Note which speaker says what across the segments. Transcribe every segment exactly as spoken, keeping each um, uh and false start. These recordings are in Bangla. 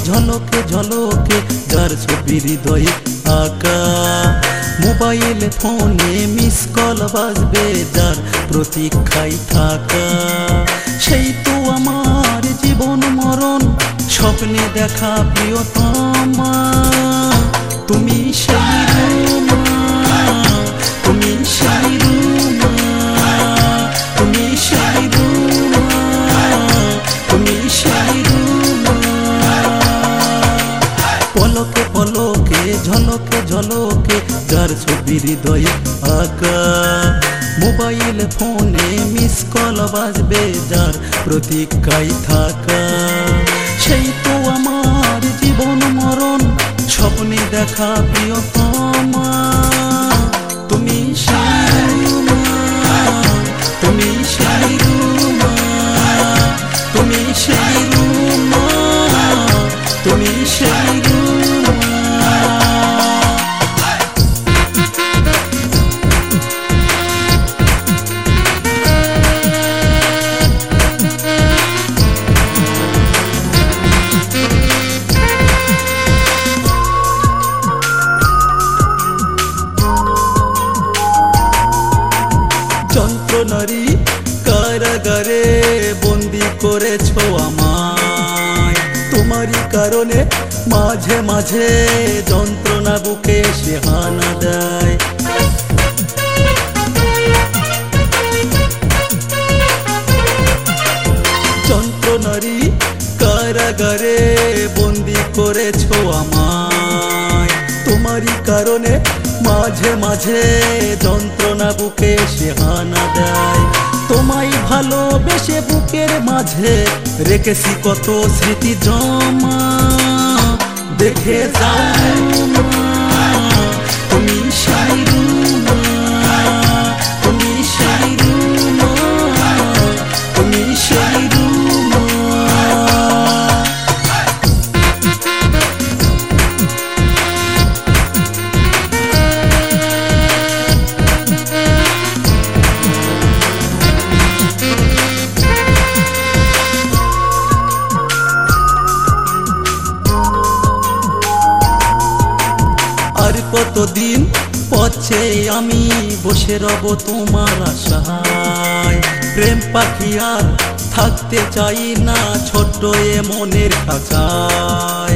Speaker 1: ঝলকে ঝলকে যার ছবি হৃদয়ে আঁকা। মোবাইল ফোনে মিস কল বাজবে যার প্রতীক্ষায় থাকা। সেই তো আমার জীবন মরণ স্বপ্নে দেখা প্রিয়তমা। তুমি সেই রুমা, তুমি সেই রুমা, তুমি সেই রুমা, তুমি সেই রুমা। পলকে পলকে ঝলকে ঝলকে যার ছবি হৃদয়ে আঁকা। মোবাইল ফোনে মিস কল বাজবে যার প্রতীক্ষায় থাকা। সেই তো আমার জীবন মরণ স্বপ্নে দেখা প্রিয়তমা। তুমি সেই রুমা, তুমি সেই রুমা, তুমি সেই রুমা, তুমি সেই রুমা। যন্ত্রণারী কারাগারে বন্দি করেছো আমায়। তোমারই কারণে মাঝে মাঝে যন্ত্রণা বুকে এসে হানা দেয়। যন্ত্রণারী কারাগারে বন্দি করেছো আমায়। তোমারই কারণে মাঝে মাঝে যন্ত্রণা বুকে এসে হানা দেয়। তোমায় ভালোবেসে বুকের মাঝে রেখেছি কত স্মৃতি জমা। দেখে যাও রুমা, তুমি সেই রুমা, তুমি সেই রুমা, তুমি সেই রুমা। আর কতদিন পথে আমি বসে রব তোমার আশায়। প্রেম পাখি আর থাকতে চাই না ছোট্ট এ মনের খাঁচায়।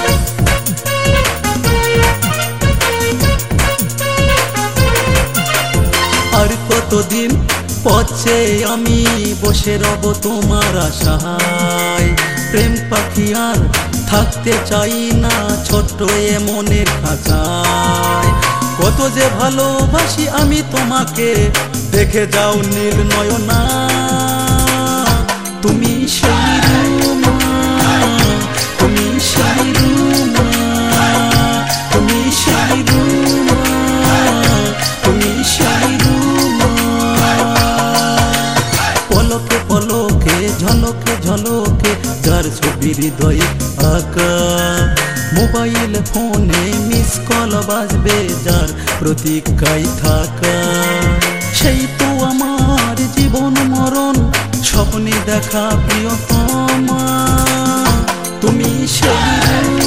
Speaker 1: আর কতদিন পথে আমি বসে রব তোমার আশায়। প্রেম পাখি আর থাকতে চাই না ছোট্ট এ মনের খাঁচায়। কত যে ভালোবাসি আমি তোমাকে, দেখে যাও নীল নয়না। তুমি সেই রুমা, তুমি সেই রুমা, তুমি সেই রুমা, তুমি সেই রুমা। পলকে পলকে ঝলকে ঝলকে যার ছবি হৃদয়ে আঁকা। মোবাইল ফোনে মিস কল বাজবে যার প্রতীক্ষায় থাকা। সেই তো আমার জীবন মরণ স্বপ্নে দেখা প্রিয়তমা। তুমি সেই